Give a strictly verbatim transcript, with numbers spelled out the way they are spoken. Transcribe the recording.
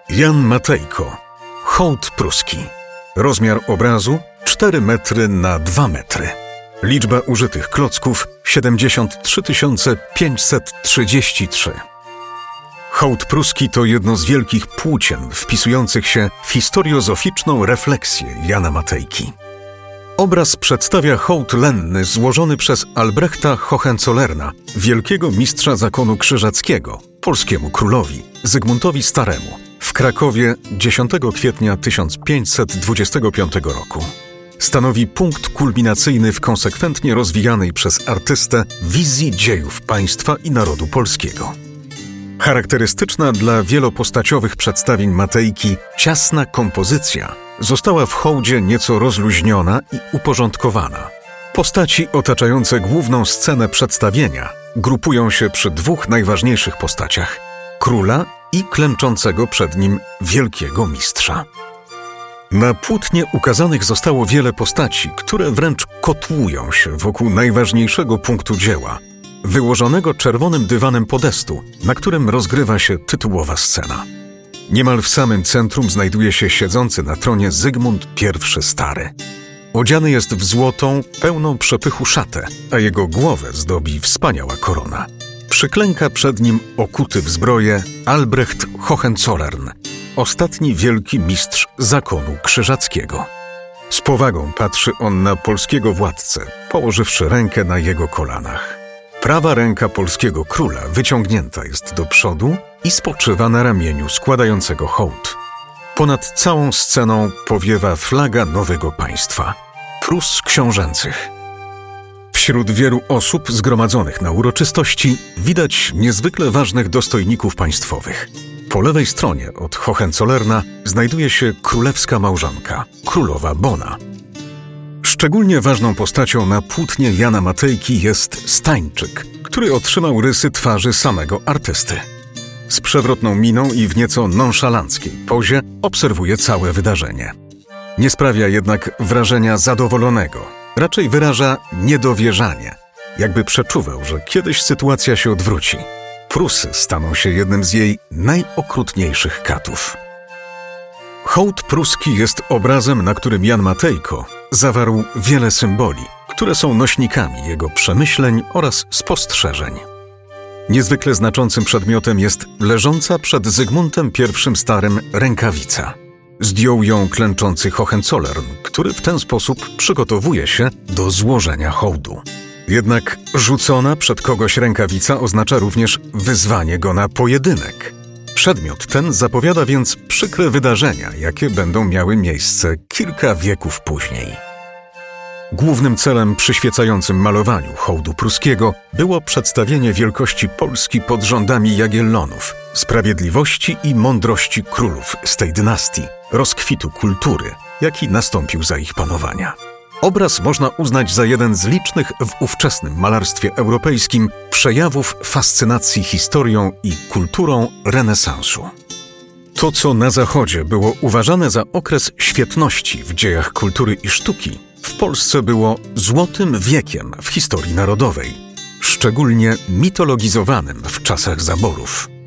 Jan Matejko. Hołd pruski. Rozmiar obrazu cztery metry na dwa metry. Liczba użytych klocków siedemdziesiąt trzy tysiące pięćset trzydzieści trzy. Hołd pruski to jedno z wielkich płócien wpisujących się w historiozoficzną refleksję Jana Matejki. Obraz przedstawia hołd lenny złożony przez Albrechta Hohenzollerna, wielkiego mistrza zakonu krzyżackiego, polskiemu królowi, Zygmuntowi Staremu, w Krakowie dziesiątego kwietnia tysiąc pięćset dwudziestego piątego roku. Stanowi punkt kulminacyjny w konsekwentnie rozwijanej przez artystę wizji dziejów państwa i narodu polskiego. Charakterystyczna dla wielopostaciowych przedstawień Matejki ciasna kompozycja została w hołdzie nieco rozluźniona i uporządkowana. Postaci otaczające główną scenę przedstawienia grupują się przy dwóch najważniejszych postaciach – króla i klęczącego przed nim wielkiego mistrza. Na płótnie ukazanych zostało wiele postaci, które wręcz kotłują się wokół najważniejszego punktu dzieła – wyłożonego czerwonym dywanem podestu, na którym rozgrywa się tytułowa scena. Niemal w samym centrum znajduje się siedzący na tronie Zygmunt I Stary. Odziany jest w złotą, pełną przepychu szatę, a jego głowę zdobi wspaniała korona. Przyklęka przed nim okuty w zbroję Albrecht Hohenzollern, ostatni wielki mistrz zakonu krzyżackiego. Z powagą patrzy on na polskiego władcę, położywszy rękę na jego kolanach. Prawa ręka polskiego króla wyciągnięta jest do przodu i spoczywa na ramieniu składającego hołd. Ponad całą sceną powiewa flaga nowego państwa – Prus książęcych. Wśród wielu osób zgromadzonych na uroczystości widać niezwykle ważnych dostojników państwowych. Po lewej stronie od Hohenzollerna znajduje się królewska małżonka, królowa Bona. Szczególnie ważną postacią na płótnie Jana Matejki jest Stańczyk, który otrzymał rysy twarzy samego artysty. Z przewrotną miną i w nieco nonszalanckiej pozie obserwuje całe wydarzenie. Nie sprawia jednak wrażenia zadowolonego, raczej wyraża niedowierzanie, jakby przeczuwał, że kiedyś sytuacja się odwróci. Prusy staną się jednym z jej najokrutniejszych katów. Hołd pruski jest obrazem, na którym Jan Matejko zawarł wiele symboli, które są nośnikami jego przemyśleń oraz spostrzeżeń. Niezwykle znaczącym przedmiotem jest leżąca przed Zygmuntem I Starym rękawica. Zdjął ją klęczący Hohenzollern, który w ten sposób przygotowuje się do złożenia hołdu. Jednak rzucona przed kogoś rękawica oznacza również wyzwanie go na pojedynek. Przedmiot ten zapowiada więc przykre wydarzenia, jakie będą miały miejsce kilka wieków później. Głównym celem przyświecającym malowaniu hołdu pruskiego było przedstawienie wielkości Polski pod rządami Jagiellonów, sprawiedliwości i mądrości królów z tej dynastii, rozkwitu kultury, jaki nastąpił za ich panowania. Obraz można uznać za jeden z licznych w ówczesnym malarstwie europejskim przejawów fascynacji historią i kulturą renesansu. To, co na Zachodzie było uważane za okres świetności w dziejach kultury i sztuki, w Polsce było złotym wiekiem w historii narodowej, szczególnie mitologizowanym w czasach zaborów.